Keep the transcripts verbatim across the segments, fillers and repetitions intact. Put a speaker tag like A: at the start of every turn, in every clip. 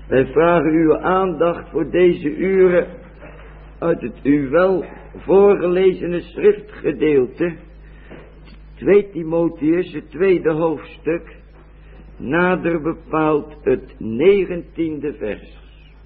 A: Wij vragen uw aandacht voor deze uren uit het u wel voorgelezene schriftgedeelte, twee Timotheus, het tweede hoofdstuk, nader bepaald het negentiende vers.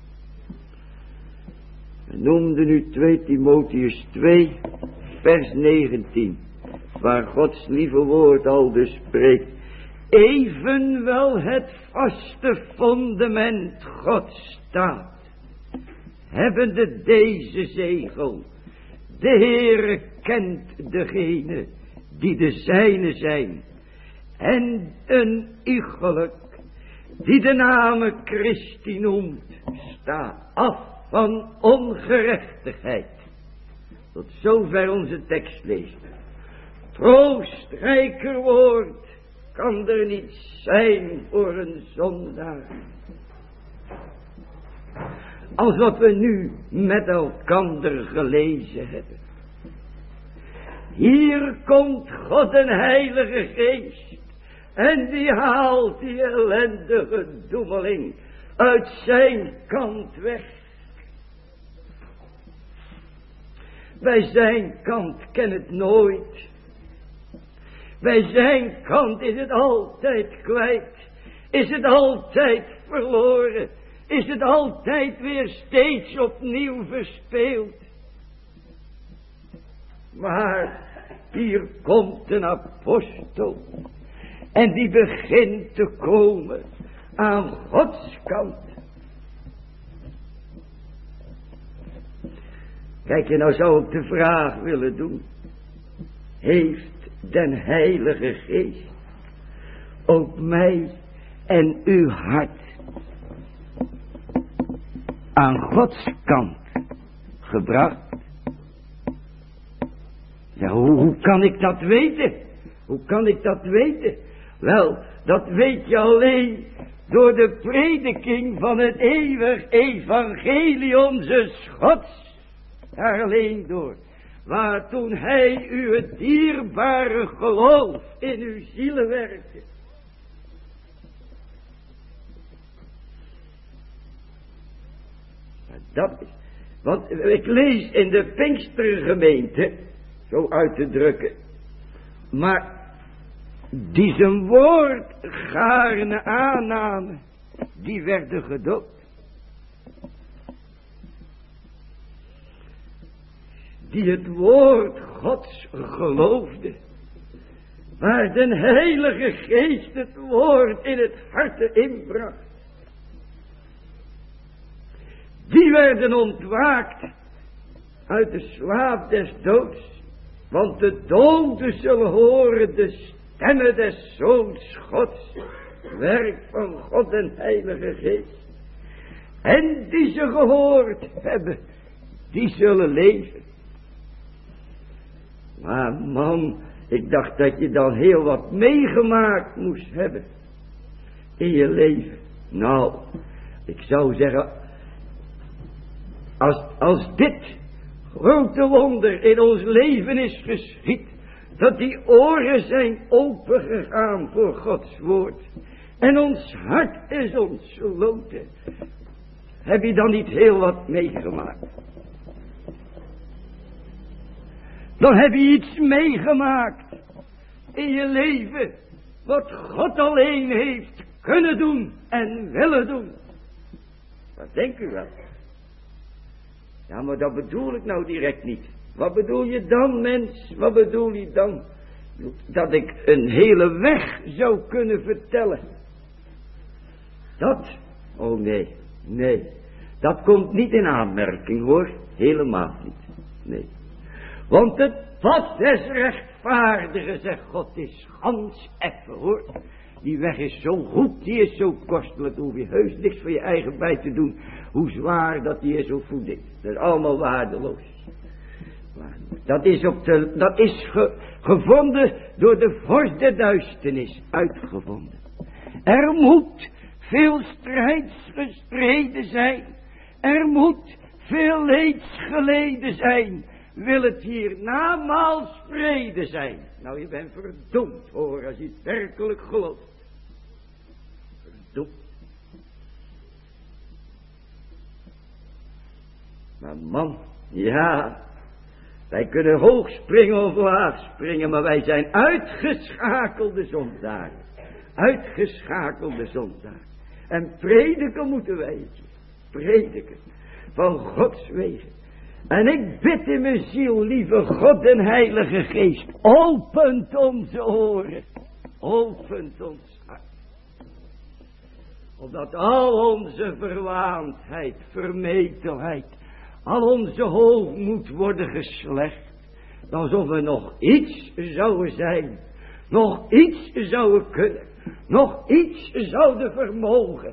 A: We noemden nu twee Timotheus twee, vers negentien, waar Gods lieve woord al dus spreekt. Evenwel het vaste fundament Gods staat, hebbende deze zegel. De Heere kent degene die de zijne zijn, en een iegelijk die de naam Christi noemt, staat af van ongerechtigheid. Tot zover onze tekst leest. Troostrijker woord kan er niet zijn voor een zondaar als wat we nu met elkander gelezen hebben. Hier komt God een Heilige Geest en die haalt die ellendige doemeling uit zijn kant weg. Bij zijn kant ken het nooit. Bij zijn kant is het altijd kwijt. Is het altijd verloren. Is het altijd weer steeds opnieuw verspeeld. Maar hier komt een apostel. En die begint te komen aan Gods kant. Kijk, je nou zou ik de vraag willen doen. Heeft den Heilige Geest ook mij en uw hart aan Gods kant gebracht? Ja, hoe, hoe kan ik dat weten? Hoe kan ik dat weten? Wel, dat weet je alleen door de prediking van het eeuwig evangelie onze Gods. Daar alleen door. Waar toen hij u het dierbare geloof in uw zielen werkte. Dat is, want ik lees in de Pinkstergemeente, zo uit te drukken, maar die zijn woord gaarne aannamen, die werden gedoopt. Die het woord Gods geloofde, waar de Heilige Geest het woord in het harte inbracht. Die werden ontwaakt uit de slaap des doods, want de doden zullen horen de stemmen des Zoons Gods, werk van God en Heilige Geest. En die ze gehoord hebben, die zullen leven. Maar man, ik dacht dat je dan heel wat meegemaakt moest hebben in je leven. Nou, ik zou zeggen, als, als dit grote wonder in ons leven is geschied, dat die oren zijn opengegaan voor Gods woord en ons hart is ontsloten, heb je dan niet heel wat meegemaakt? Dan heb je iets meegemaakt in je leven wat God alleen heeft kunnen doen en willen doen. Wat denkt u wel? Ja, maar dat bedoel ik nou direct niet. Wat bedoel je dan, mens? Wat bedoel je dan? Dat ik een hele weg zou kunnen vertellen. Dat? Oh nee, nee. Dat komt niet in aanmerking hoor. Helemaal niet. Nee. Want het pad des rechtvaardigen, zegt God, is gans effen hoor. Die weg is zo goed, die is zo kostelijk, daar hoef je heus niks voor je eigen bij te doen. Hoe zwaar dat die is, hoe voeding. Dat is allemaal waardeloos. Maar dat is, op de, dat is ge, gevonden door de vorst der duisternis, uitgevonden. Er moet veel strijds gestreden zijn. Er moet veel leeds geleden zijn. Wil het hier namaals vrede zijn? Nou, je bent verdoemd hoor, als je het werkelijk gelooft. Verdoemd. Maar man, ja, wij kunnen hoog springen of laag springen, maar wij zijn uitgeschakelde zondaren. Uitgeschakelde zondaren. En prediken moeten wij het. Prediken van Gods wegen. En ik bid in mijn ziel, lieve God en Heilige Geest, opent onze oren, opent ons hart. Opdat al onze verwaandheid, vermetelheid, al onze hoogmoed worden geslecht. Alsof we nog iets zouden zijn, nog iets zouden kunnen, nog iets zouden vermogen.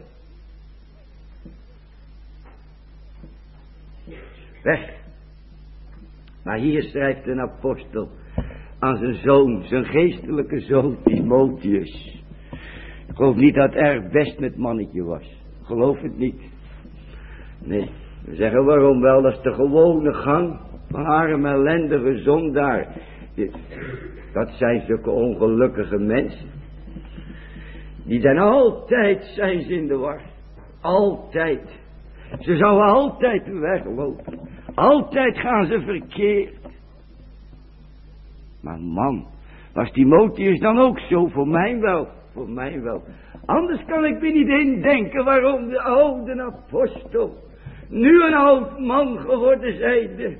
A: Weg. Maar hier schrijft een apostel aan zijn zoon, zijn geestelijke zoon Timotheus. Ik geloof niet dat het erg best met mannetje was. Ik geloof het niet. Nee, we zeggen waarom wel, dat is de gewone gang van arme ellendige zondaar. Dat zijn zulke ongelukkige mensen. Die zijn altijd, zijn ze in de war. Altijd. Ze zouden altijd weglopen. Altijd gaan ze verkeerd. Maar man, was Timotheus dan ook zo? Voor mij wel, voor mij wel. Anders kan ik me niet indenken waarom de oude apostel nu een oud man geworden zijnde.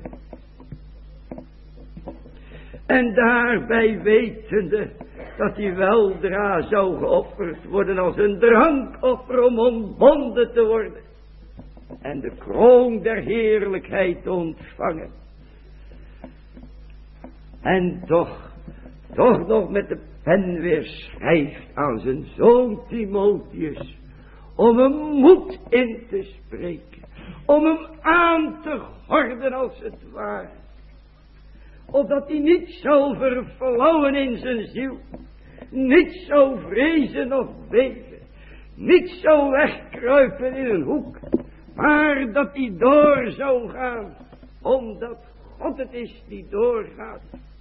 A: En daarbij wetende dat hij weldra zou geofferd worden als een drankoffer om ontbonden te worden. En de kroon der heerlijkheid te ontvangen. En toch, toch nog met de pen weer schrijft aan zijn zoon Timotheus. Om hem moed in te spreken. Om hem aan te gorden als het ware. Opdat hij niet zou verflauwen in zijn ziel. Niet zou vrezen of beven. Niet zou wegkruipen in een hoek. Maar dat hij door zou gaan. Omdat God het is die doorgaat.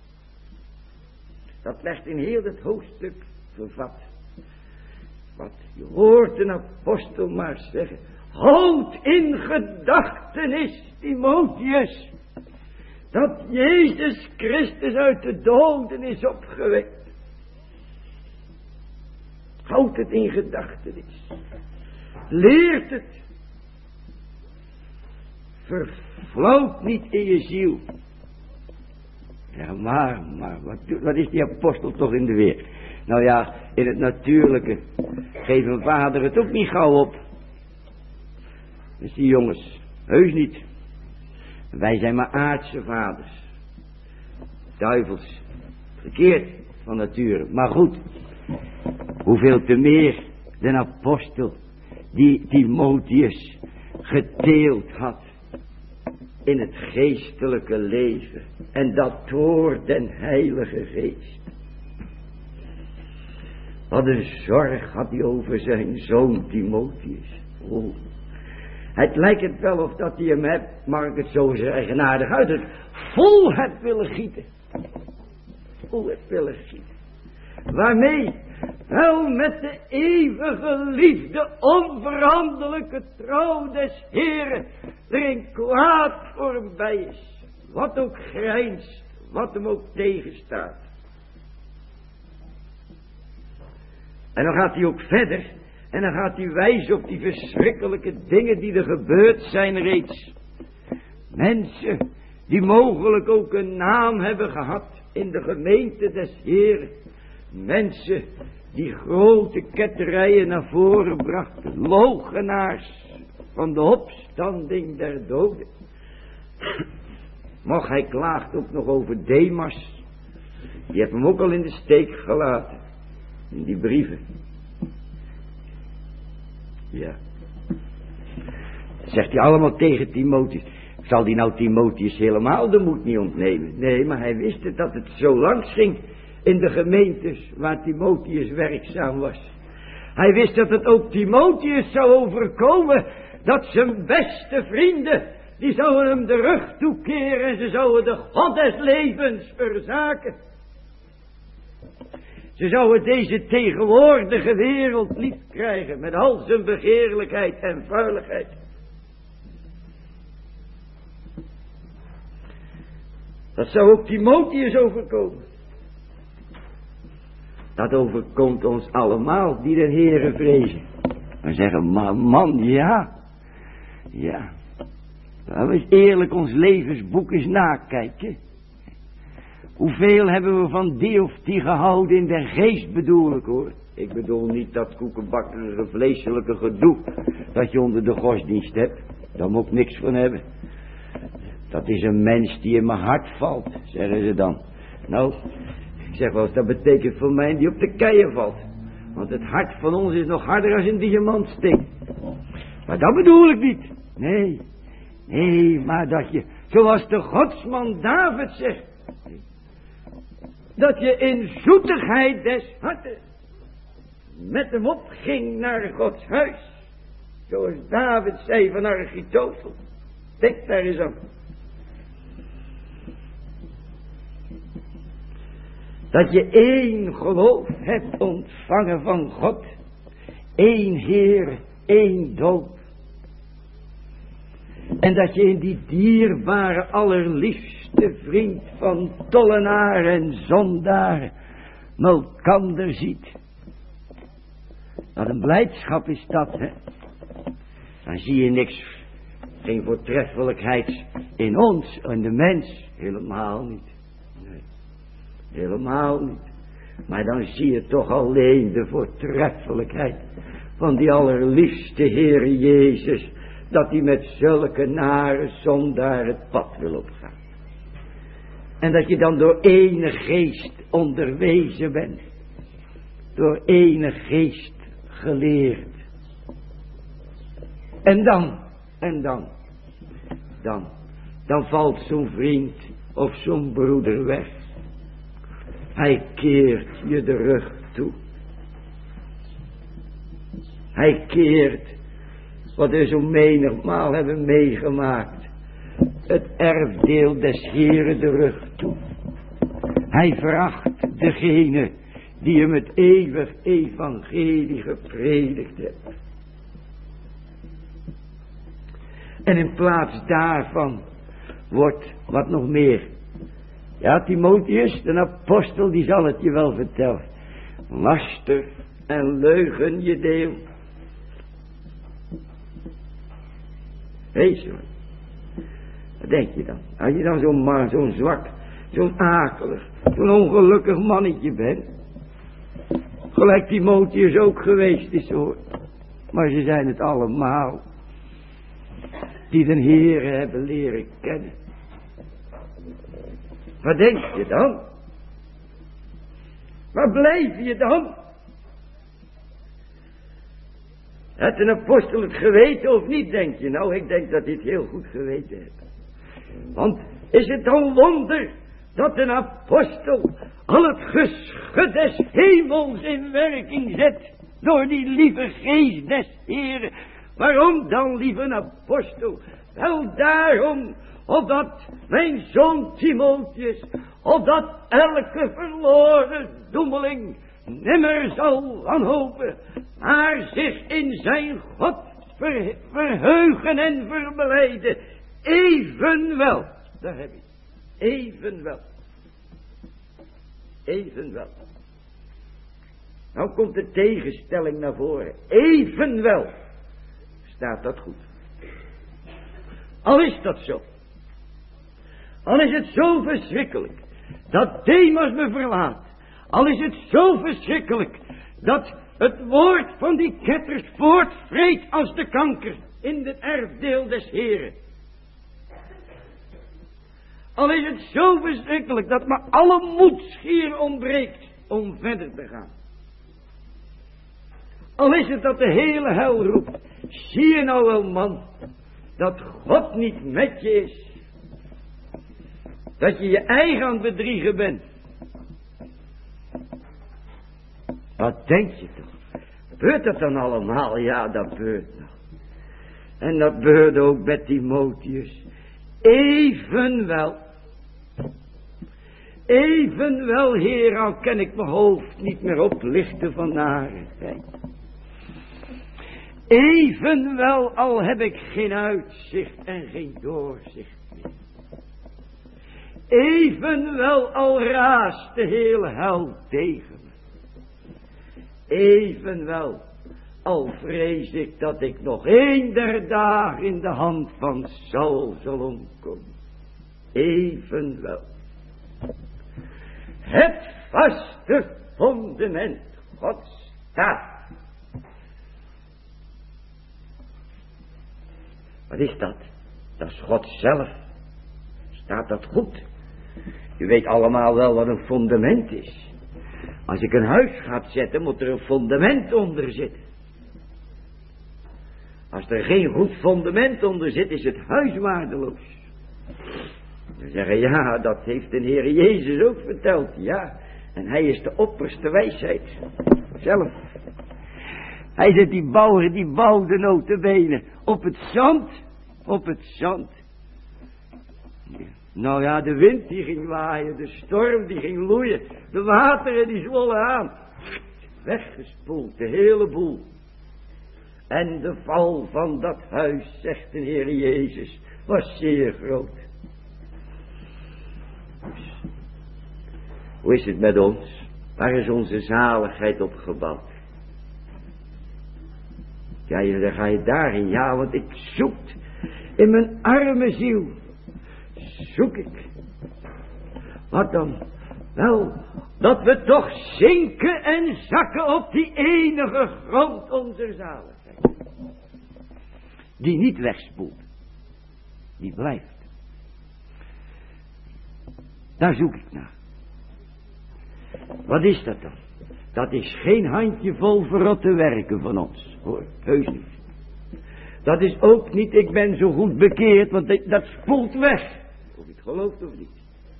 A: Dat legt in heel het hoofdstuk vervat. Wat je hoort een apostel maar zeggen. Houd in gedachtenis, Timotheus. Dat Jezus Christus uit de doden is opgewekt. Houd het in gedachtenis. Leert het. Verflauwt niet in je ziel. Ja, maar, maar, wat, wat is die apostel toch in de weer? Nou ja, in het natuurlijke geeft een vader het ook niet gauw op. Dus die jongens, heus niet. Wij zijn maar aardse vaders. Duivels. Verkeerd van nature. Maar goed. Hoeveel te meer de apostel die Timotheus geteeld had in het geestelijke leven. En dat door den Heilige Geest. Wat een zorg had hij over zijn zoon Timotheus. Oh. Het lijkt het wel of dat hij hem hebt, mag ik het zo zeggen, aardig uit, vol het willen gieten. Vol het willen gieten. Waarmee? Wel met de eeuwige liefde, onveranderlijke trouw des Heeren, er een kwaad voorbij is. Wat ook grijnst, wat hem ook tegenstaat. En dan gaat hij ook verder. En dan gaat hij wijzen op die verschrikkelijke dingen die er gebeurd zijn reeds. Mensen die mogelijk ook een naam hebben gehad in de gemeente des Heeren. Mensen die grote ketterijen naar voren brachten. Logenaars van de opstanding der doden. Maar hij klaagt ook nog over Demas. Die heeft hem ook al in de steek gelaten. In die brieven. Ja. Dat zegt hij allemaal tegen Timotheus. Zal die nou Timotheus helemaal de moed niet ontnemen? Nee, maar hij wist het dat het zo langs ging in de gemeentes waar Timotheus werkzaam was. Hij wist dat het ook Timotheus zou overkomen, dat zijn beste vrienden, die zouden hem de rug toekeren en ze zouden de God des levens verzaken. Ze zouden deze tegenwoordige wereld niet krijgen met al zijn begeerlijkheid en vuiligheid. Dat zou ook Timotheus overkomen. Dat overkomt ons allemaal die de Heere vrezen. En zeggen, man, man, ja. Ja. Laten we eens eerlijk ons levensboek eens nakijken. Hoeveel hebben we van die of die gehouden in de geest bedoel ik hoor. Ik bedoel niet dat koekenbakkerige vleeselijke gedoe dat je onder de godsdienst hebt. Daar moet ik niks van hebben. Dat is een mens die in mijn hart valt, zeggen ze dan. Nou, ik zeg wel eens, dat betekent voor mij die op de keien valt. Want het hart van ons is nog harder als een diamantsteen. Maar dat bedoel ik niet. Nee, nee, maar dat je, zoals de godsman David zegt, dat je in zoetigheid des harten met hem opging naar Gods huis. Zoals David zei van Achitofel. Denk daar eens aan. Dat je één geloof hebt ontvangen van God. Één Heer, één doop. En dat je in die dierbare, allerliefste vriend van tollenaar en zondaar malkander ziet. Wat een blijdschap is dat, hè. Dan zie je niks, geen voortreffelijkheid in ons en de mens. Helemaal niet. Nee, helemaal niet. Maar dan zie je toch alleen de voortreffelijkheid van die allerliefste Heere Jezus. Dat hij met zulke nare zondaar het pad wil opgaan. En dat je dan door ene geest onderwezen bent. Door ene geest geleerd. En dan, en dan, dan, dan valt zo'n vriend of zo'n broeder weg. Hij keert je de rug toe. Hij keert wat we zo menigmaal hebben meegemaakt. Het erfdeel des Heeren de rug toe. Hij veracht degene die hem het eeuwig evangelie gepredikt heeft. En in plaats daarvan wordt wat nog meer. Ja, Timotheus, de apostel, die zal het je wel vertellen. Laster en leugen je deel. Weet je wat? Wat denk je dan? Als je dan zo'n man, zo'n zwak, zo'n akelig, zo'n ongelukkig mannetje bent. Gelijk Timotheus ook geweest is hoor. Maar ze zijn het allemaal. Die den Heere hebben leren kennen. Wat denk je dan? Waar blijf je dan? Had een apostel het geweten of niet, denk je? Nou, ik denk dat hij het heel goed geweten heeft. Want is het dan wonder dat een apostel al het geschut des hemels in werking zet door die lieve geest des Heeren? Waarom dan, lieve apostel? Wel daarom, opdat mijn zoon Timotheus, opdat elke verloren doemeling nimmer zal wanhopen, maar zich in zijn God ver, verheugen en verblijden. Evenwel, daar heb je, evenwel, evenwel. Nou komt de tegenstelling naar voren. Evenwel, staat dat goed. Al is dat zo. Al is het zo verschrikkelijk dat Demas me verlaat. Al is het zo verschrikkelijk dat het woord van die ketters voortvreet als de kanker in het erfdeel des Heren. Al is het zo verschrikkelijk dat me alle moed schier ontbreekt om verder te gaan. Al is het dat de hele hel roept, zie je nou wel man, dat God niet met je is. Dat je je eigen aan het bedriegen bent. Wat denk je toch? Beurt dat dan allemaal? Ja, dat beurt nog. En dat beurde ook met Timotheus. Evenwel. Evenwel, Heer, al kan ik mijn hoofd niet meer oplichten van narigheid. Evenwel, al heb ik geen uitzicht en geen doorzicht meer. Evenwel al raast de hele hel tegen me. Evenwel al vrees ik dat ik nog een der dagen in de hand van Saul zal omkomen. Evenwel. Het vaste fundament Gods staat. Wat is dat? Dat is God zelf. Staat dat goed? U weet allemaal wel wat een fundament is. Als ik een huis ga zetten, moet er een fundament onder zitten. Als er geen goed fundament onder zit, is het huis waardeloos. We zeggen, ja, dat heeft de Heer Jezus ook verteld. Ja, en hij is de opperste wijsheid. Zelf. Hij zegt, die bouwer, die bouwde notabene op het zand. Op het zand. Nou ja, de wind die ging waaien, de storm die ging loeien, de wateren die zwollen aan. Weggespoeld, de hele boel. En de val van dat huis, zegt de Heer Jezus, was zeer groot. Dus, hoe is het met ons? Waar is onze zaligheid op gebouwd? Ja, dan ga je daarin, ja, want ik zoek in mijn arme ziel. Zoek ik. Wat dan? Wel, dat we toch zinken en zakken op die enige grond onze zaligheid. Die niet wegspoelt. Die blijft. Daar zoek ik naar. Wat is dat dan? Dat is geen handjevol verrotte werken van ons. Hoor, heus niet. Dat is ook niet, ik ben zo goed bekeerd, want dat spoelt weg. Of je het gelooft of niet.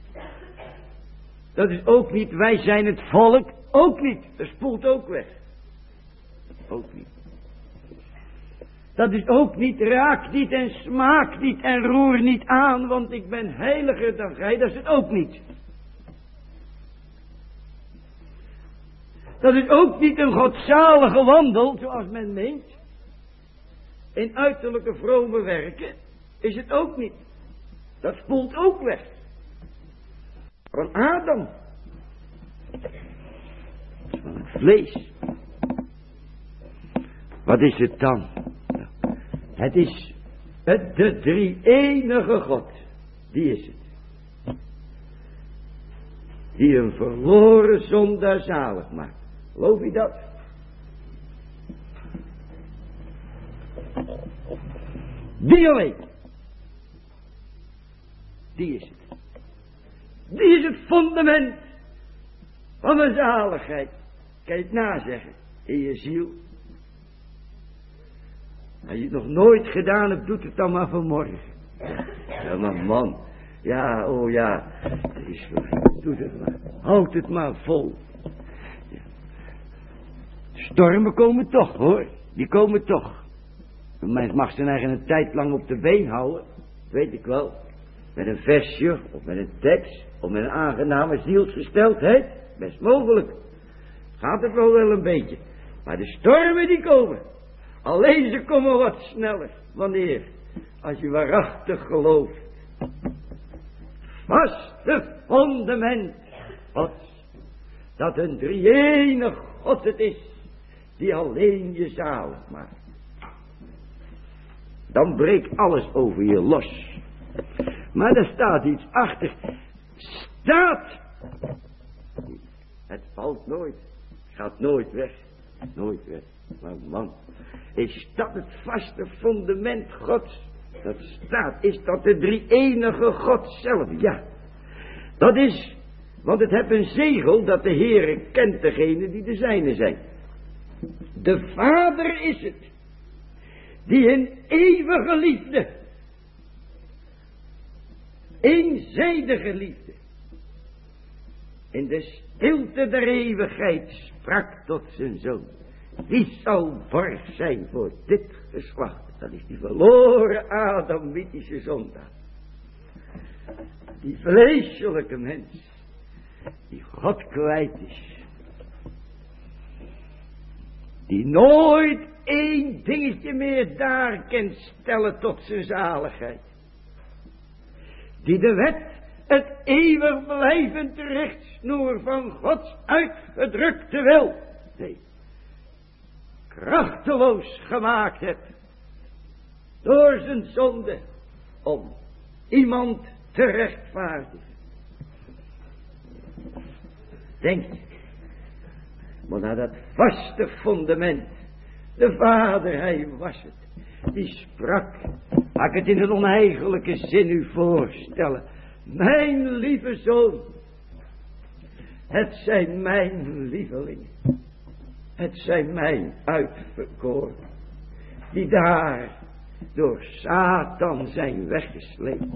A: Dat is ook niet, wij zijn het volk, ook niet. Dat spoelt ook weg. Ook niet. Dat is ook niet, raak niet en smaak niet en roer niet aan, want ik ben heiliger dan gij. Dat is het ook niet. Dat is ook niet een godzalige wandel, zoals men meent. In uiterlijke vrome werken is het ook niet. Dat spoelt ook weg. Van Adam. Van het vlees. Wat is het dan? Het is het, de drie-enige God. Die is het. Die een verloren zondaar zalig maakt. Geloof je dat? Die alleen. Die is het. Die is het fundament van mijn zaligheid. Kan je het nazeggen in je ziel? Als je het nog nooit gedaan hebt, doet het dan maar vanmorgen. Ja, maar man. Ja, oh ja. Is goed. Doe het maar. Houd het maar vol. Ja. Stormen komen toch, hoor. Die komen toch. Een mens mag zijn eigen een tijd lang op de been houden. Weet ik wel. Met een versje, of met een tekst, of met een aangename zielsgesteldheid. Best mogelijk. Gaat het wel wel een beetje. Maar de stormen die komen. Alleen ze komen wat sneller. Wanneer? Als je waarachtig gelooft. Vaste fundament Gods. Dat een drie-enig God het is. Die alleen je zalig maakt. Dan breekt alles over je los. Maar er staat iets achter. Staat. Het valt nooit. Gaat nooit weg. Nooit weg. Maar man. Is dat het vaste fundament Gods? Dat staat. Is dat de drie-enige God zelf? Ja. Dat is. Want het heeft een zegel dat de Heere kent degene die de zijne zijn. De Vader is het. Die in eeuwige liefde. Eenzijdige liefde. In de stilte der eeuwigheid sprak tot zijn zoon. Wie zal borg zijn voor dit geslacht? Dat is die verloren Adamitische zondaar. Die vleeselijke mens. Die God kwijt is. Die nooit één dingetje meer daar kan stellen tot zijn zaligheid. Die de wet het eeuwig blijvend richtsnoer van Gods uitgedrukte wil. Nee, krachteloos gemaakt hebt door zijn zonde om iemand te rechtvaardigen. Denk maar naar dat vaste fundament. De Vader, hij was het, die sprak. Laat ik het in een oneigenlijke zin u voorstellen. Mijn lieve zoon, het zijn mijn lievelingen. Het zijn mijn uitverkoren, die daar door Satan zijn weggesleept.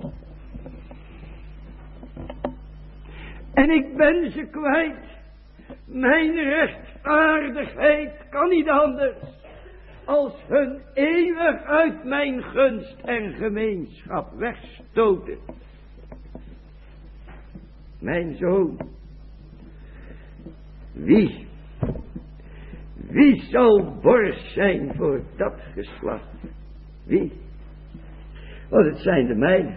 A: En ik ben ze kwijt. Mijn rechtvaardigheid kan niet anders als hun eeuwig uit mijn gunst en gemeenschap wegstoten. Mijn zoon, wie, wie zal borst zijn voor dat geslacht? Wie? Want het zijn de mijnen.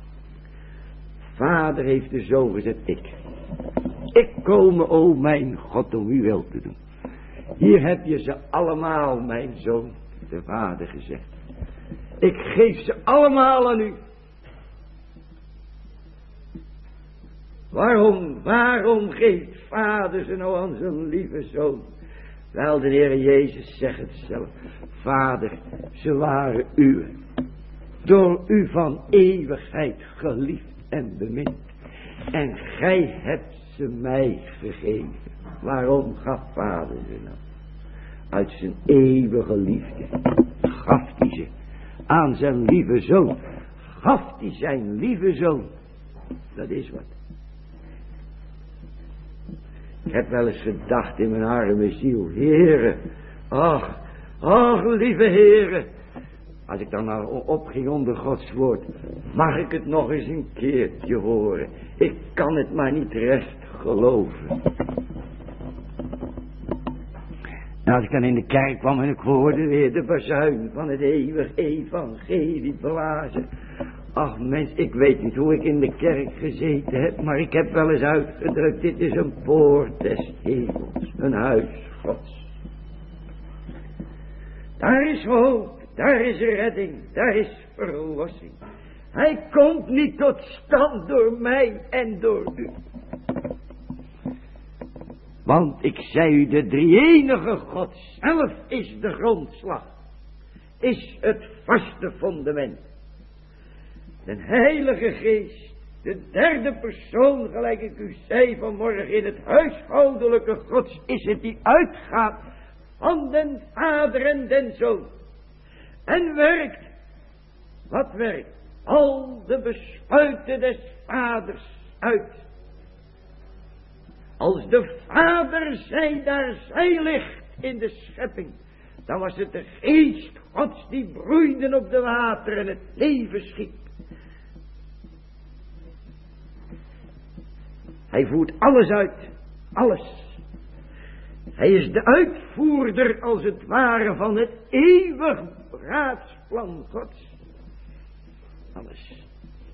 A: Vader heeft de zoon gezet, ik. Ik komen, o mijn God, om uw wil te doen. Hier heb je ze allemaal, mijn zoon, de Vader gezegd. Ik geef ze allemaal aan u. Waarom, waarom geeft Vader ze nou aan zijn lieve zoon? Wel, de Heer Jezus zegt het zelf. Vader, ze waren uw. Door u van eeuwigheid geliefd en bemind. En gij hebt ze mij gegeven. Waarom gaf Vader ze nou? Uit zijn eeuwige liefde gaf hij ze aan zijn lieve zoon. Gaf hij zijn lieve zoon. Dat is wat. Ik heb wel eens gedacht in mijn arme ziel. Heere, ach, ach lieve Heere. Als ik dan nou opging onder Gods woord. Mag ik het nog eens een keertje horen. Ik kan het maar niet recht geloven. En als ik dan in de kerk kwam en ik hoorde weer de bazuin van het eeuwig evangelie blazen. Ach mens, ik weet niet hoe ik in de kerk gezeten heb, maar ik heb wel eens uitgedrukt, dit is een poort des hemels, een huis Gods. Daar is hoop, daar is redding, daar is verlossing. Hij komt niet tot stand door mij en door u. Want ik zei u, de drie-enige God zelf is de grondslag, is het vaste fundament. De Heilige Geest, de derde persoon, gelijk ik u zei vanmorgen, in het huishoudelijke Gods, is het die uitgaat van den Vader en den Zoon. En werkt, wat werkt? Al de besluiten des Vaders uit. Als de Vader zei, daar zij ligt in de schepping, dan was het de Geest Gods die broeide op de wateren en het leven schiep. Hij voert alles uit, alles. Hij is de uitvoerder als het ware van het eeuwig raadsplan Gods. Alles.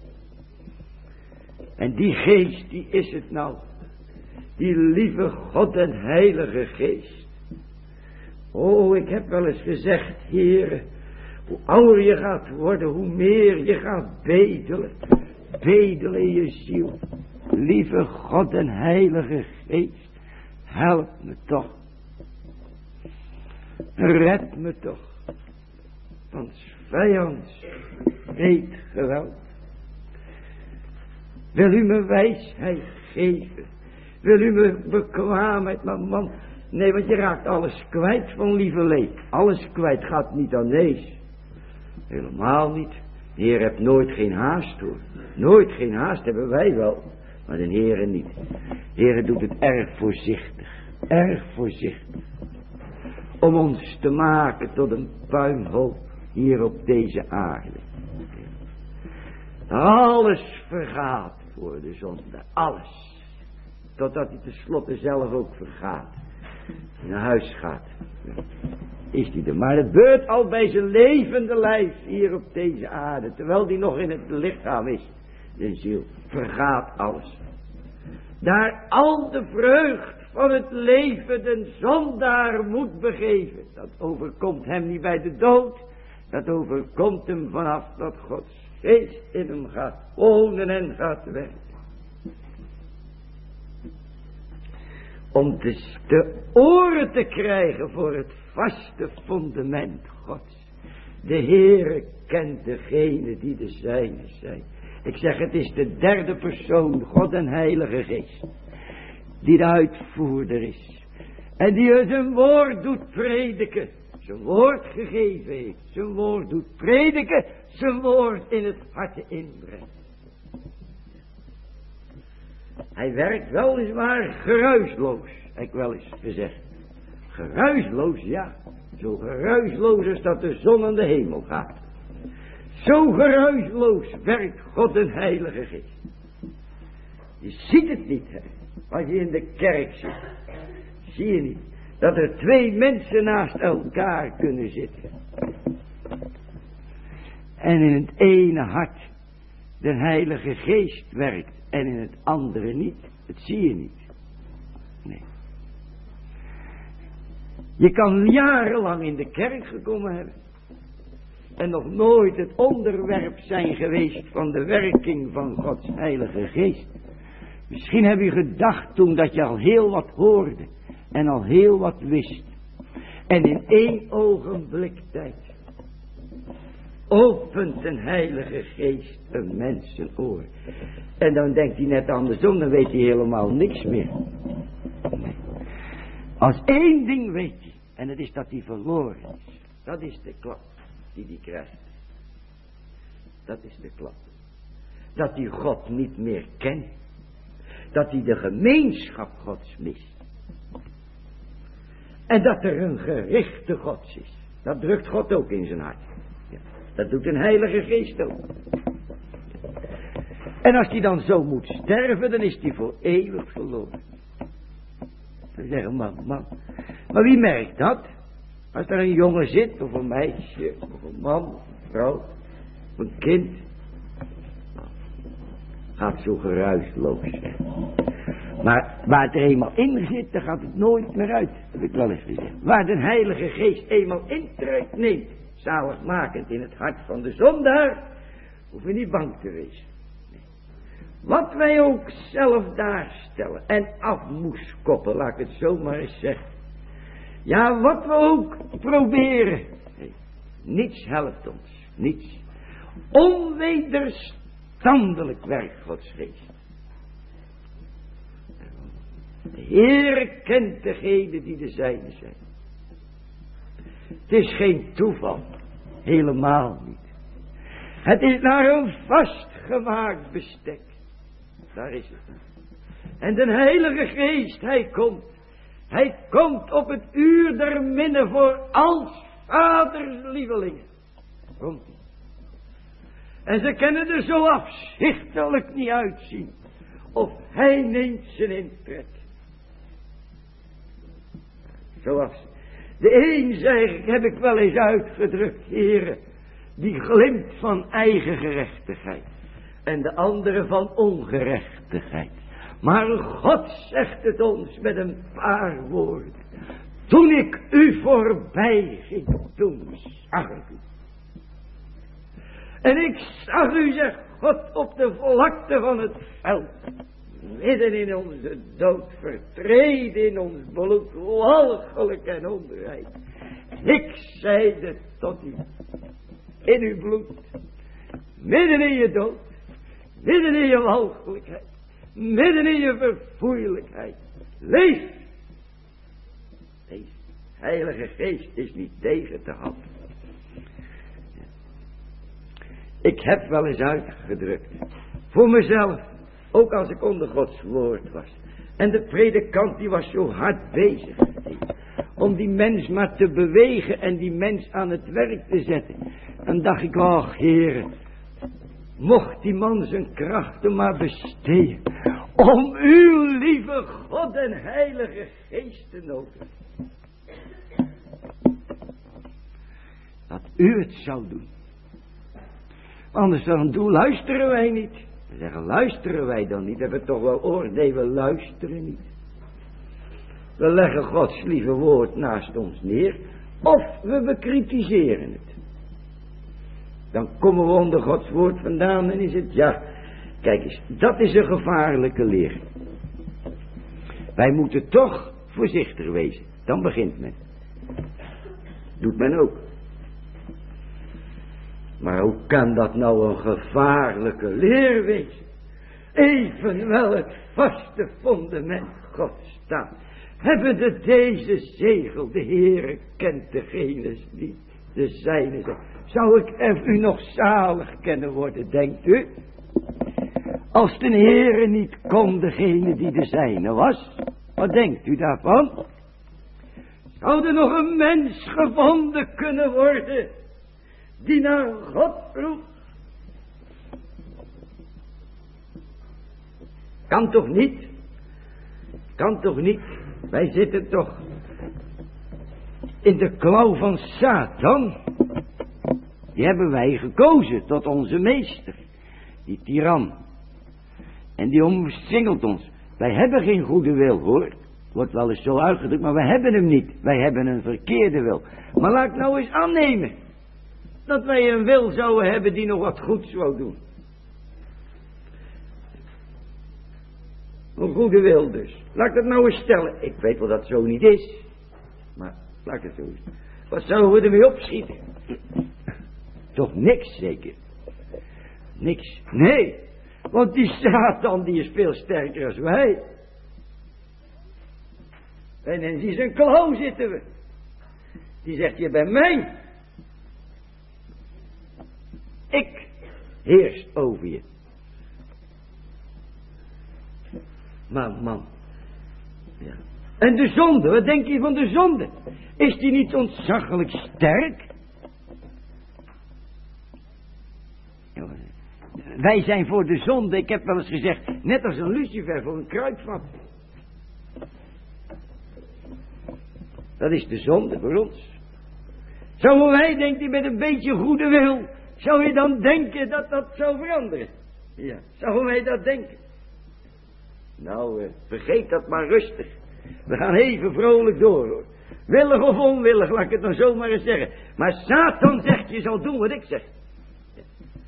A: En die geest, die is het nou. Die lieve God en Heilige Geest. Oh, ik heb wel eens gezegd, Heere, hoe ouder je gaat worden, hoe meer je gaat bedelen. Bedelen in je ziel. Lieve God en Heilige Geest, help me toch. Red me toch van vijands wreed geweld. Wil u me wijsheid geven? Wil u me bekwaamheid, maar man, nee, want je raakt alles kwijt van lieverlee. Alles kwijt gaat niet aan deze. Helemaal niet. De Heer heeft nooit geen haast hoor. Nooit geen haast hebben wij wel. Maar de Heere niet. De Heere doet het erg voorzichtig. Erg voorzichtig. Om ons te maken tot een puinhoop hier op deze aarde. Alles vergaat voor de zonde. Alles. Totdat hij tenslotte zelf ook vergaat. Naar huis gaat. Is hij er. Maar het gebeurt al bij zijn levende lijf hier op deze aarde. Terwijl hij nog in het lichaam is. de ziel, vergaat alles. Daar al de vreugd van het leven den zondaar moet begeven. Dat overkomt hem niet bij de dood. Dat overkomt hem vanaf dat Gods geest in hem gaat wonen en gaat werken. Om de, de oren te krijgen voor het vaste fundament Gods. De Heere kent degene die de zijne zijn. Ik zeg, het is de derde persoon, God en Heilige Geest, die de uitvoerder is. En die zijn woord doet prediken. Zijn woord gegeven heeft. Zijn woord doet prediken. Zijn woord in het harte inbrengt. Hij werkt weliswaar geruisloos, heb ik wel eens gezegd. Geruisloos, ja. Zo geruisloos als dat de zon aan de hemel gaat. Zo geruisloos werkt God en Heilige Geest. Je ziet het niet, hè. Als je in de kerk zit. Zie je niet. Dat er twee mensen naast elkaar kunnen zitten. En in het ene hart de Heilige Geest werkt. En in het andere niet. Dat zie je niet. Nee. Je kan jarenlang in de kerk gekomen hebben. En nog nooit het onderwerp zijn geweest van de werking van Gods Heilige Geest. Misschien heb je gedacht toen dat je al heel wat hoorde. En al heel wat wist. En in één ogenblik tijd opent een Heilige Geest een mens zijn oor. En dan denkt hij net andersom, dan weet hij helemaal niks meer. Nee. Als één ding weet hij, en dat is dat hij verloren is. Dat is de klap die hij krijgt. Dat is de klap. Dat hij God niet meer kent. Dat hij de gemeenschap Gods mist. En dat er een gerichte Gods is. Dat drukt God ook in zijn hart. Ja, dat doet een Heilige Geest ook. En als hij dan zo moet sterven, dan is hij voor eeuwig verloren. Dan zeggen man, man. Maar wie merkt dat? Als er een jongen zit, of een meisje, of een man, of een vrouw, of een kind. Gaat zo geruisloos zijn. Maar waar het er eenmaal in zit, dan gaat het nooit meer uit. Dat heb ik wel eens gezegd. Waar de Heilige Geest eenmaal intrekt, neemt, zaligmakend in het hart van de zondaar, hoef je niet bang te wezen. Nee. Wat wij ook zelf daarstellen en af moest koppen, laat ik het zo maar eens zeggen. Ja, wat we ook proberen. Nee, niets helpt ons. Niets. Onwederstandelijk werkt Gods Geest. De Heere kent degene die de zijne zijn. Het is geen toeval. Helemaal niet. Het is naar een vastgemaakt bestek. Daar is het. En de Heilige Geest, hij komt. Hij komt op het uur der minne voor als vaders lievelingen. Komt hij. En ze kunnen er zo afzichtelijk niet uitzien. Of hij neemt zijn intrek. Zoals de een zeg, heb ik wel eens uitgedrukt, heren, die glimt van eigen gerechtigheid. En de andere van ongerechtigheid. Maar God zegt het ons met een paar woorden. Toen ik u voorbij ging, toen zag ik u. En ik zag u, zegt God, op de vlakte van het veld. Midden in onze dood, vertreden in ons bloed, walgelijk en onrein. Ik zeide tot u, in uw bloed, midden in je dood, midden in je walgelijkheid, midden in je verfoeilijkheid, leef. Leef. Heilige Geest is niet tegen te houden. Ik heb wel eens uitgedrukt, voor mezelf, ook als ik onder Gods woord was. En de predikant die was zo hard bezig. Om die mens maar te bewegen en die mens aan het werk te zetten. Dan dacht ik, ach heren, mocht die man zijn krachten maar besteden. Om uw lieve God en Heilige Geest te nodigen. Dat u het zou doen. Anders dan doe luisteren wij niet. We zeggen, luisteren wij dan niet? We hebben toch wel oor? Nee, we luisteren niet. We leggen Gods lieve woord naast ons neer. Of we bekritiseren het. Dan komen we onder Gods woord vandaan en is het, ja, kijk eens, dat is een gevaarlijke leer. Wij moeten toch voorzichtig wezen. Dan begint men. Doet men ook. Maar hoe kan dat nou een gevaarlijke leer wezen? Evenwel het vaste fundament Gods staat. Hebben de deze zegel, de Heere kent degene die de zijne zijn. Zou ik er u nog zalig kunnen worden, denkt u? Als de Heere niet kon, degene die de zijne was. Wat denkt u daarvan? Zou er nog een mens gevonden kunnen worden die naar God roept? Kan toch niet? Kan toch niet? Wij zitten toch in de klauw van Satan. Die hebben wij gekozen tot onze meester. Die tiran. En die omsingelt ons. Wij hebben geen goede wil, hoor. Wordt wel eens zo uitgedrukt, maar wij hebben hem niet. Wij hebben een verkeerde wil. Maar laat ik nou eens aannemen dat wij een wil zouden hebben die nog wat goeds zou doen. Een goede wil dus. Laat ik dat nou eens stellen. Ik weet wel dat het zo niet is. Maar laat ik het zo eens. Wat zouden we ermee opschieten? Toch niks zeker. Niks. Nee. Want die Satan die is veel sterker als wij. En in die zijn klauw zitten we. Die zegt, je bent mij. Ik heers over je. Maar man. Ja. En de zonde, wat denk je van de zonde? Is die niet ontzaglijk sterk? Wij zijn voor de zonde, ik heb wel eens gezegd, net als een lucifer voor een kruidvat. Dat is de zonde voor ons. Zouden wij, denkt u, met een beetje goede wil, zou je dan denken dat dat zou veranderen? Ja, zouden wij dat denken? Nou, uh, vergeet dat maar rustig. We gaan even vrolijk door, hoor. Willig of onwillig, laat ik het dan zomaar eens zeggen. Maar Satan zegt, je zal doen wat ik zeg. Ja.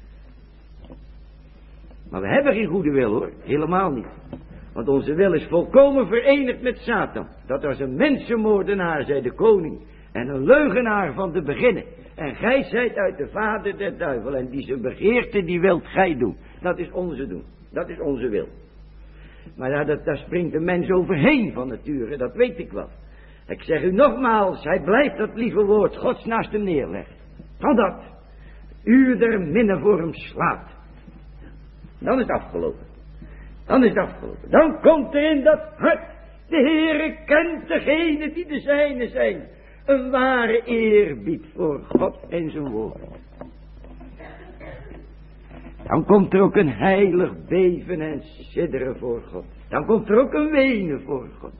A: Maar we hebben geen goede wil, hoor. Helemaal niet. Want onze wil is volkomen verenigd met Satan. Dat was een mensenmoordenaar, zei de koning. En een leugenaar van te beginnen. En gij zijt uit de vader der duivel. En die zijn begeerte, die wilt gij doen. Dat is onze doen. Dat is onze wil. Maar daar, dat, daar springt de mens overheen van nature. Dat weet ik wel. Ik zeg u nogmaals. Hij blijft dat lieve woord Gods naast hem neerleggen. Van dat. U der minne voor hem slaat. Dan is het afgelopen. Dan is het afgelopen. Dan komt er in dat hart. De Heere kent degene die de zijne zijn. Een ware eerbied voor God en zijn woord. Dan komt er ook een heilig beven en sidderen voor God. Dan komt er ook een wenen voor God.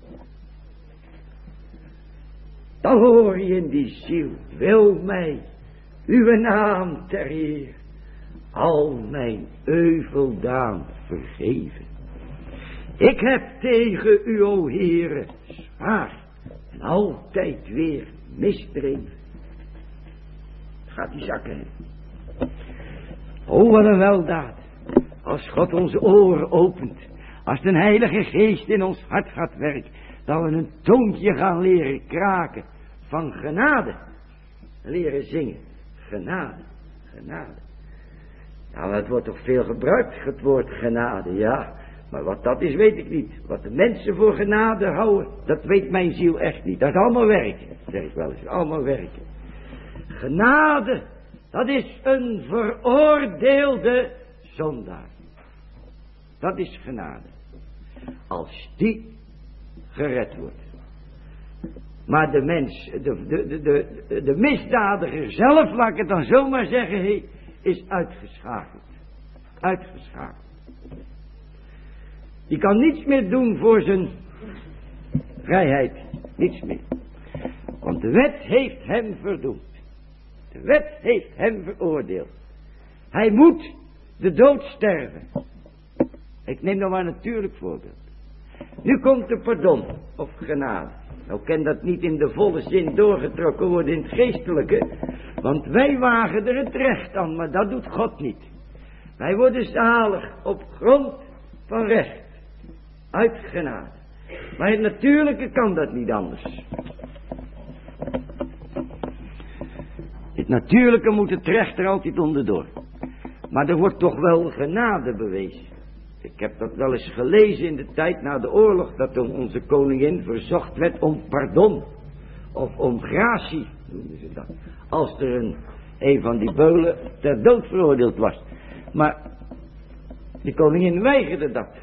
A: Dan hoor je in die ziel. Wil mij uw naam ter eer. Al mijn euveldaan vergeven. Ik heb tegen u, o Heere, zwaar en altijd weer misdreven. Gaat die zakken in. O, wat een weldaad. Als God onze oren opent. Als de Heilige Geest in ons hart gaat werken. Dat we een toontje gaan leren kraken. Van genade. Leren zingen. Genade. Genade. Nou, het wordt toch veel gebruikt, het woord genade, ja. Maar wat dat is, weet ik niet. Wat de mensen voor genade houden, dat weet mijn ziel echt niet. Dat is allemaal werken, zeg ik wel eens. Allemaal werken. Genade, dat is een veroordeelde zondaar. Dat is genade. Als die gered wordt. Maar de mens, de, de, de, de, de misdadiger zelf, laat ik het dan zomaar zeggen, he, is uitgeschakeld. Uitgeschakeld. Die kan niets meer doen voor zijn vrijheid. Niets meer. Want de wet heeft hem verdoemd. De wet heeft hem veroordeeld. Hij moet de dood sterven. Ik neem nog maar een natuurlijk voorbeeld. Nu komt de pardon of genade. Nou kan dat niet in de volle zin doorgetrokken worden in het geestelijke. Want wij wagen er het recht aan, maar dat doet God niet. Wij worden zalig op grond van recht. Uit genade. Maar het natuurlijke kan dat niet anders. Het natuurlijke moet het recht er altijd onderdoor. Maar er wordt toch wel genade bewezen. Ik heb dat wel eens gelezen in de tijd na de oorlog, dat toen onze koningin verzocht werd om pardon. Of om gratie, noemden ze dat. Als er een, een van die beulen ter dood veroordeeld was. Maar die koningin weigerde dat.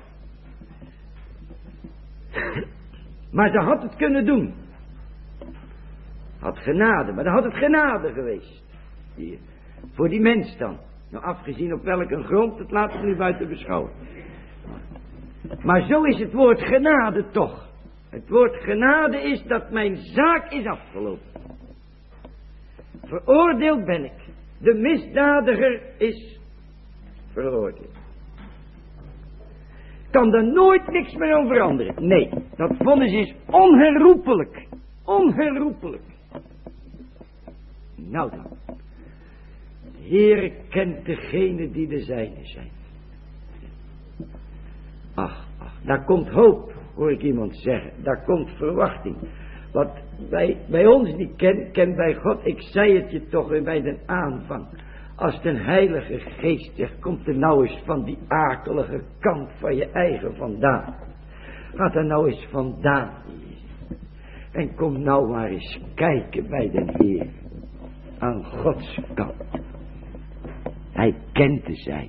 A: Maar ze had het kunnen doen. Had genade, maar dan had het genade geweest. Hier. Voor die mens dan. Nou, afgezien op welke grond, dat laten we nu buiten beschouwen. Maar zo is het woord genade toch. Het woord genade is dat mijn zaak is afgelopen. Veroordeeld ben ik. De misdadiger is veroordeeld. Kan er nooit niks meer aan veranderen. Nee, dat vonnis is onherroepelijk. Onherroepelijk. Nou dan. De Heere kent degene die de zijne zijn. Ach, ach, daar komt hoop, hoor ik iemand zeggen. Daar komt verwachting. Wat bij, bij ons niet kent, kent bij God. Ik zei het je toch weer bij de aanvang. Als de Heilige Geest zegt, komt er nou eens van die akelige kant van je eigen vandaan. Gaat er nou eens vandaan. En kom nou maar eens kijken bij de Heer. Aan Gods kant. Hij kent de zijn.